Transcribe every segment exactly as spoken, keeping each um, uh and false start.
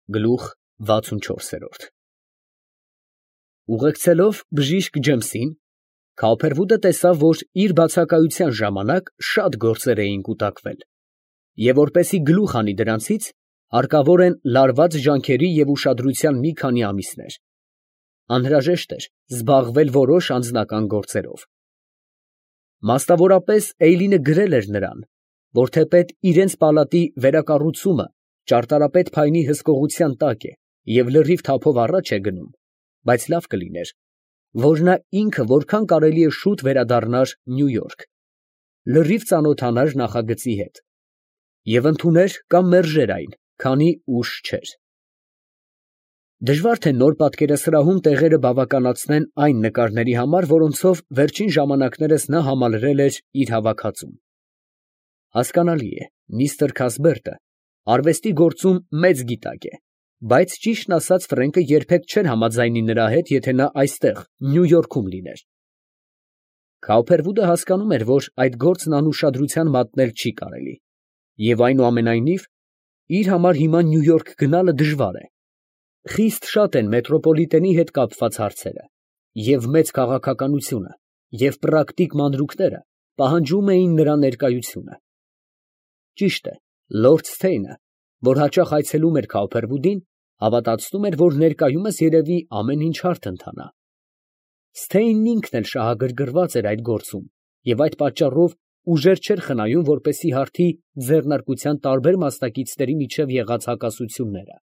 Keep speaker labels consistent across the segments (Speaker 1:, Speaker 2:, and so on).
Speaker 1: Գլուխ վաթսունչորս։ Ուղեկցելով բժիշկ Ջեմսին, Քաուփերվուդը տեսավ, որ իր բացակայության ժամանակ շատ գործեր էին կուտակվել, և որպեսզի գլուխ հանի դրանցից, հարկավոր են լարված ջանքերի և ուշադրության մի քանի ամիսներ. անհրաժեշտ էր զբաղվել որոշ անձնական գործերով։ Մասնավորապես Էյլինը գրել էր նրան, որ թեպետ իրենց պալատի վերակառուցումը ճարտարապետ Փայնի հսկողության տակ է և լրիվ թափով առաջ է գնում, բայց լավ կլիներ, որ նա ինքը որքան կարելի է շուտ վերադառնար Նյու Յորք, լրիվ ծանոթանար նախագծի հետ և ընդուներ կամ մերժեր այն, քանի ուշ չէր։ Դժվար թե նոր պատկերասրահում տեղերը բավականացնեն այն նկարների համար, որոնցով վերջին ժամանակներս նա համալրել էր իր հավաքածուն։ Հասկանալի է, միստր Քասբերտը արվեստի գործում մեծ գիտակ է, բայց ճիշտն ասած Ֆրենկը երբեք չէր համաձայնի նրա հետ, եթե նա այստեղ, Նյու Յորքում լիներ։ Քաուփերվուդը հասկանում էր, որ այդ գործն անուշադրության մատնել չի կարելի, և այնուամենայնիվ, իր համար հիմա Նյու Յորք գնալը դժվար է։ Խիստ շատ են մետրոպոլիտենի հետ կապված հարցերը, և մեծ քաղաքականությունը, և պրակտիկ մանրուքները պահանջում էին նրա ներկայությունը։ Ճիշտ է, լորդ Սթեյնը, որ հաճախ այցելում էր Քաուփերվուդին, հավատացնում էր, որ ներկայումս երևի ամեն ինչ հարթ ընթանա։ Սթեյնն ինքն էլ շահագրգռված էր այդ գործում և այդ պատճառով ուժեր չէր խնայում, որպեսզի հարթի ձեռնարկության տարբեր մասնակիցների միջև եղած հակասությունները։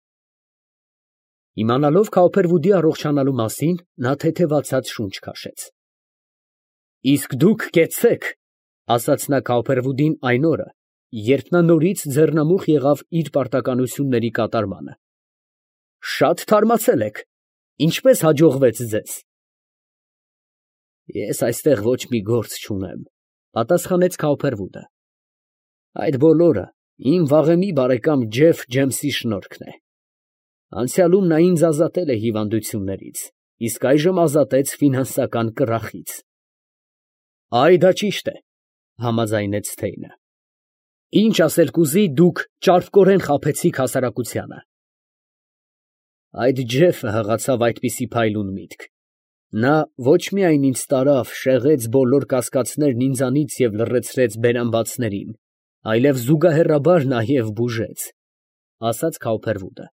Speaker 1: Իմանալով Քաուփերվուդի առողջանալու մասին, նա թեթևացած շունչ քաշեց։ Իսկ դուք կեցցեք, ֊ ասաց նա Քաուփերվուդին այն օրը, երբ նա նորից ձեռնամուխ եղավ իր պարտականությունների կատարմանը։ Շատ թարմացել եք, ինչպե՞ս հաջողվեց ձեզ։ Ես այստեղ ոչ մի գործ չունեմ, ֊ պատասխանեց Քաուփերվուդը։ Այդ բոլորը իմ վաղեմի բարեկամ Ջեֆ Ջեմսի շնորհքն է։ Անցյալում նա ինձ ազատել է հիվանդություններից, իսկ այժմ ազատեց ֆինանսական կռախից։ Այ դա ճիշտ է, ֊ համաձայնեց Սթեյնը։ Ինչ ասել կուզի, դուք ճարպկորեն խաբեցիք հասարակությանը։ Այդ Ջեֆը հղացավ այդպիսի փայլուն միտք։ Նա ոչ միայն ինձ տարավ, շեղեց բոլոր կասկածներն ինձանից և լռեցրեց բերանբացներին, այլև զուգահեռաբար նաև բուժեց, ֊ ասաց Քաուփերվուդը։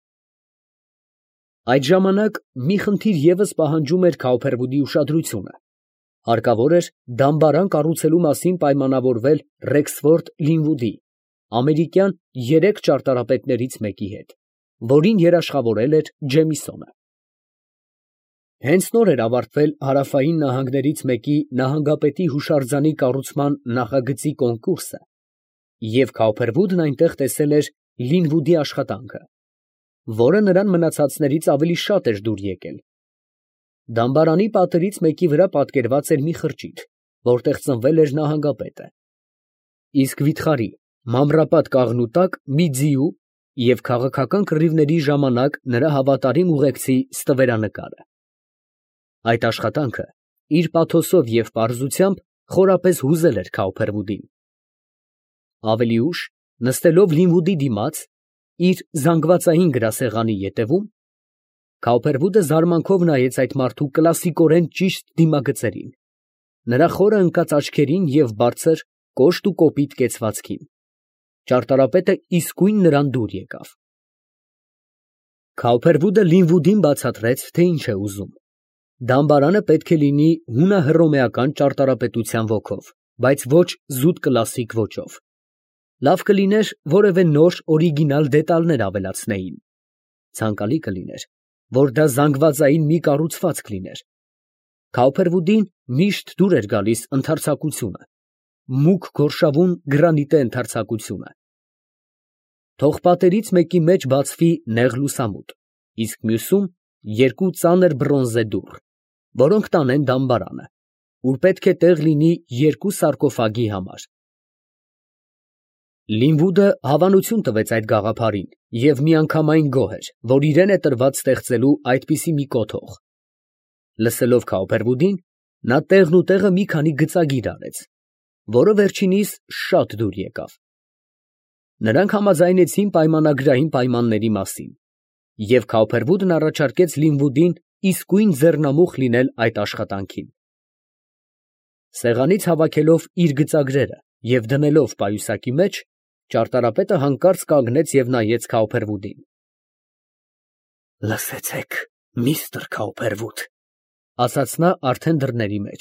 Speaker 1: Այդ ժամանակ մի խնդիր ևս պահանջում էր Քաուփերվուդի ուշադրությունը. հարկավոր էր դամբարան կառուցելու մասին պայմանավորվել Ռեքսֆորդ Լինվուդի, ամերիկյան երեք ճարտարապետներից մեկի հետ, որին երաշխավորել էր Ջեմիսոնը։ Հենց նոր էր ավարտվել Հարավային նահանգներից մեկի նահանգապետի հուշարձանի կառուցման նախագծի կոնկուրսը, և Քաուփերվուդն այնտեղ տեսել էր Լինվուդի աշխատանքը, որը նրան մնացածներից ավելի շատ էր դուր եկել։ Դամբարանի պատերից մեկի վրա պատկերված էր մի խրճիթ, որտեղ ծնվել էր նահանգապետը, իսկ վիթխարի մամրապատ կաղնու տակ մի ձիու և քաղաքական կռիվների ժամանակ նրա հավատարիմ ուղեկցի ստվերանկարը։ Այդ աշխատանքը իր պաթոսով և պարզությամբ խորապես հուզել էր Քաուփերվուդին։ Ավելի ուշ, նստելով Լինվուդի դիմաց, իր զանգվածային գրասեղանի ետևում, Քաուփերվուդը զարմանքով նայեց այդ մարդու կլասիկորեն ճիշտ դիմագծերին, նրա խորը ընկած աչքերին և բարձր, կոշտ ու կոպիտ կեցվածքին։ Ճարտարապետը իսկույն նրան դուր եկավ։ Քաուփերվուդը Լինվուդին բացատրեց, թե ինչ է ուզում։ Դամբարանը պետք է լինի հունահռոմեական ճարտարապետության ոգով, բայց ոչ զուտ կլասիկ ոճով։ Լավ կլիներ որևէ նոր օրիգինալ դետալներ ավելացնեին։ Ցանկալի կլիներ, որ դա զանգվածային մի կառուցվածք լիներ։ Քաուփերվուդին միշտ դուր էր գալիս ընդարձակությունը, մուգ գորշավուն գրանիտե ընդարձակությունը։ Թող պատերից մեկի մեջ բացվի նեղ լուսամուտ, իսկ մյուսում երկու ծանր բրոնզե դուռ, որոնք տանեն դամբարանը, ուր պետք է տեղ լինի երկու սարկոֆագի համար։ Լինվուդը հավանություն տվեց այդ գաղափարին և միանգամայն գոհ էր, որ իրեն է տրված ստեղծելու այդպիսի մի կոթող։ Լսելով Քաուփերվուդին, նա տեղն ու տեղը մի քանի գծագիր արեց, որը վերջինիս շատ դուր եկավ։ Նրանք համաձայնեցին պայմանագրային պայմանների մասին, Եվ Քաուփերվուդն առաջարկեց Լինվուդին իսկույն ձեռնամուխ լինել այդ աշխատանքին։ Սեղանից հավաքելով իր գծագրերը և դնելով պայուսակի մեջ, ճարտարապետը հանկարծ կանգնեց և նայեց Քաուփերվուդին։ ֊ Լսեցե՛ք, միստր Քաուփերվուդ, ֊ ասաց նա արդեն դռների մեջ.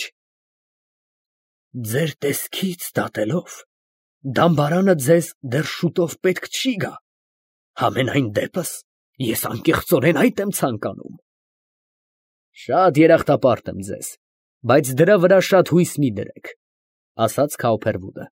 Speaker 1: ձեր տեսքից դատելով, դամբարանը ձեզ դեռ շուտով պետք չի գա, համենայն դեպս ես անկեղծորեն այդ եմ ցանկանում։ ֊ Շատ երախտապարտ եմ ձեզ, բայց դրա վրա շատ հույս մի դրեք, ֊ ասաց Քաուփերվուդը։